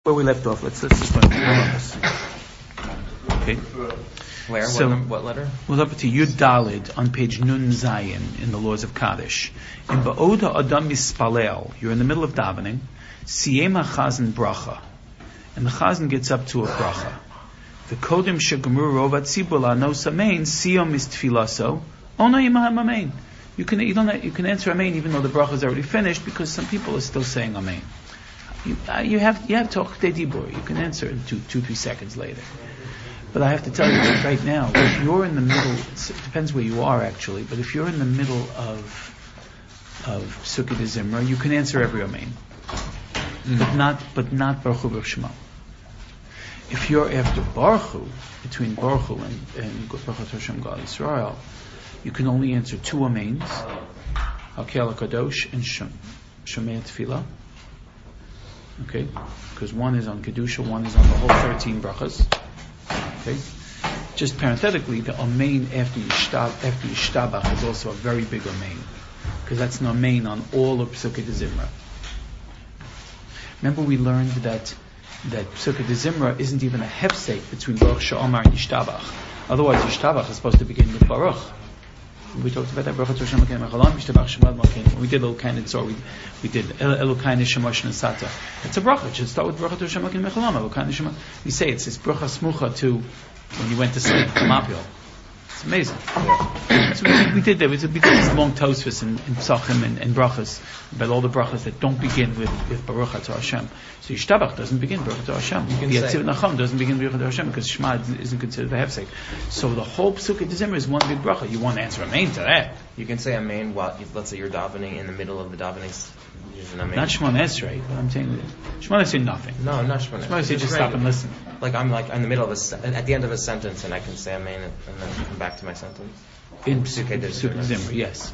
Where we left off, let's just learn this. Okay. Where? So, what letter? We're up to Yud Dalid on page Nun Zayin in the Laws of Kaddish. In Ba'oda Adam Mispalel, you're in the middle of davening, Siyema Chazan Bracha. And the Chazan gets up to a bracha. The Kodim Shegamur Rovat Tzibula no Samein, Siyom is Tfilaso, Ona Yimaham Amein. You can answer Amein even though the bracha is already finished because some people are still saying Amein. You have Tokhtei Dibur. You can answer in 2-3 seconds later. But I have to tell you that right now, if you're in the middle, it depends where you are actually, but if you're in the middle of Sukkot Zimra, you can answer every Amen. But not Baruch Hu Baruch Shema. If you're after Baruch Hu, between Baruch Hu and Baruch Hu Hashem Gal Yisrael, you can only answer 2 Amens, Hakel HaKadosh and Shomei Tefillah. Okay, because one is on Kedusha, one is on the whole 13 brachas. Okay, just parenthetically, the Amen after Yishtabach is also a very big Amen, because that's an Amen on all of Pesukei Zimra. Remember, we learned that Pesukei Zimra isn't even a hefsek between Baruch She'omar and Yishtabach. Otherwise, Yishtabach is supposed to begin with Baruch. We talked about that. We did Elokain and Tzor. We did Elokain Shemosh and Sata. It's a bracha. It should start with bracha to Hashem Elokeinu Mechalam. Elokain Shemosh. We say it's this bracha smucha to when you went to sleep. Mapil. It's amazing. Yeah. So we did that. We did this long tosfos in Psachim and brachas about all the brachas that don't begin with Baruch to Hashem. So Yishtabach doesn't begin Baruch to Hashem. The Yetziv Nacham doesn't begin Baruch to Hashem because Shema isn't considered the hefsek. So the whole Pesukei Zimra is one big bracha. You want to answer Amen to that. You can say Amen while, let's say you're davening in the middle of the davening. Not Shemon Esrei, but I'm saying Shemon Esrei nothing. No, not Shemon Esrei. Shemon Esrei just stop and listen. Like I'm in the middle of at the end of a sentence, and I can say Amen and then come back to my sentence. In Pesukei Zimra, yes.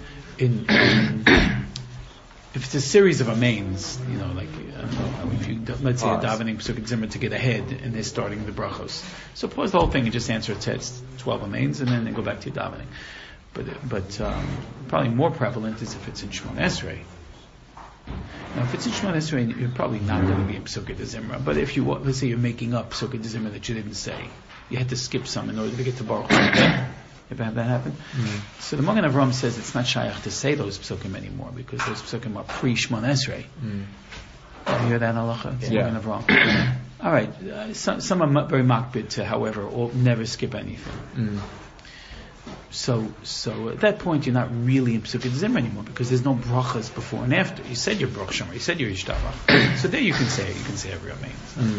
If it's a series of amens, like if you let's say you're davening Pesukei Zimra to get ahead, and they're starting the brachos, so pause the whole thing and just answer it. It's 12 amens, and then go back to your davening. But probably more prevalent is if it's in Shemon Esrei. Now, if it's in Shemon Esrei, you're probably not going to be in Pesukei Zimra. But if you let's say you're making up Pesukei Zimra that you didn't say, you had to skip some in order to get to Baruch Hu. Ever had that happen? Mm-hmm. So the Magen Avraham says it's not shaykh to say those psukim anymore because those psukim are pre-Shemon Esrei. Mm. You hear that halacha? Yeah. Magen Avraham. All right. Some are very makbid to, however, or never skip anything. Mm. So at that point you're not really in Pesukei Zimra anymore because there's no brachas before and after. You said your Baruch She'omar, you said your Yishtabach. So there you can say every Amen.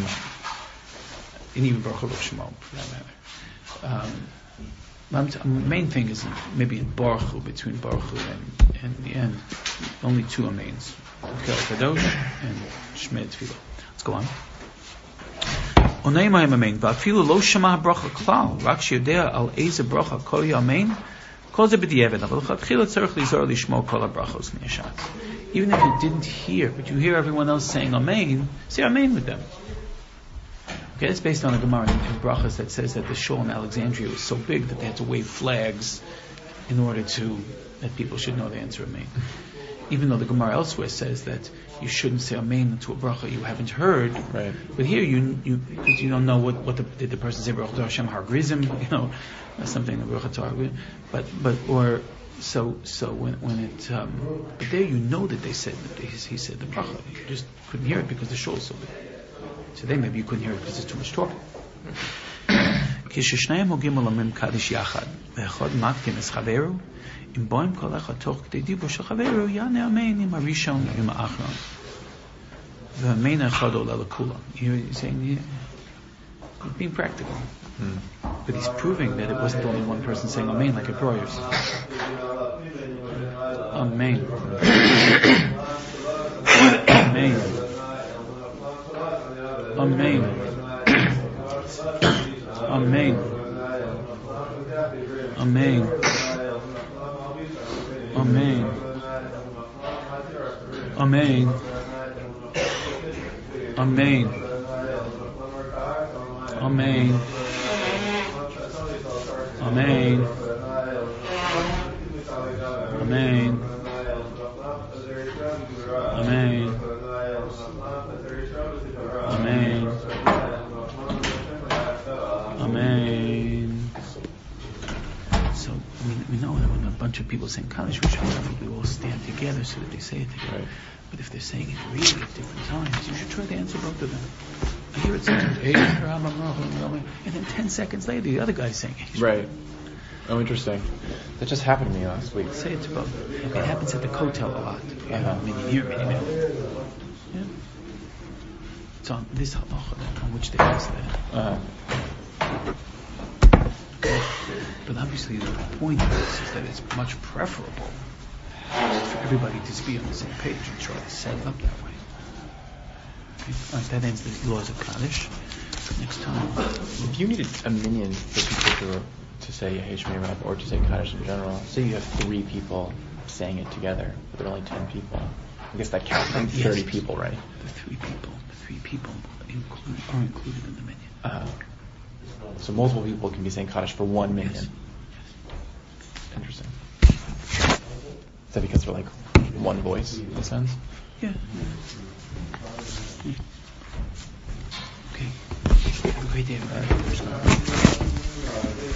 And even Baruch She'omar for that matter. The main thing is maybe in Baruch Hu, between Baruch Hu and the end, only 2 Amens. Hakel HaKadosh and Shomei Tefillah. Let's go on. Onei ma'im amen, va'afilu lo shama bracha klal, rak sheyodea al eize bracha kol yamein, kol ze b'diavad, aval l'chatchila tzarich lizor lishmo kol habrachos niyashat. Even if you didn't hear, but you hear everyone else saying amen, say amen with them. Okay, it's based on a Gemara in Brachas that says that the shul in Alexandria was so big that they had to wave flags in order that people should know the answer amen. Even though the Gemara elsewhere says that you shouldn't say amen to a bracha you haven't heard, right? But here because you don't know what did the person say Baruch Hashem Har Grizim, something Baruch Hashem. But so when it but there that they said that he said the bracha, you just couldn't hear it because the shul is so big. Today maybe you couldn't hear it because there's too much talking. כששניהם הוגים עולמים קדיש יחד, ואחד מקדים את חברו, אם בואים כל אחד תוך כדי דיבור של חברו, יענה אמן עם הראשון ועם האחרון. והאמן האחד עולה לכולם. He's saying, he's being practical. But he's proving that it wasn't only one person saying amen like at prayers. Amen. Amen. Amen. Amen. Amen. Amen. Amen. Amen. Amen. Amen. Amen. Amen. Amen. bunch of people saying Kaddish, we should preferably all stand together so that they say it together. Right. But if they're saying it really at different times, you should try to answer both of them. I hear it saying, and then 10 seconds later, the other guy's saying it. Right. Oh, interesting. That just happened to me last week. Say it to both. It happens at the Kotel a lot. Maybe here, maybe there. Yeah. It's on this halacha on which they ask that. But obviously the point of this is that it's much preferable for everybody to be on the same page and try to set it up that way. Okay. All right, that ends the laws of Kaddish. Next time. If you needed a minyan for people to say Yehi Shmei Rav or to say Kaddish in general, say you have 3 people saying it together, but there are only 10 people. I guess that counts like 30 people, right? The 3 people are included in the minyan. So multiple people can be saying Kaddish for one minyan. Yes. Interesting. Is that because they're like one voice in a sense? Yeah. Okay. Have a great day, everybody.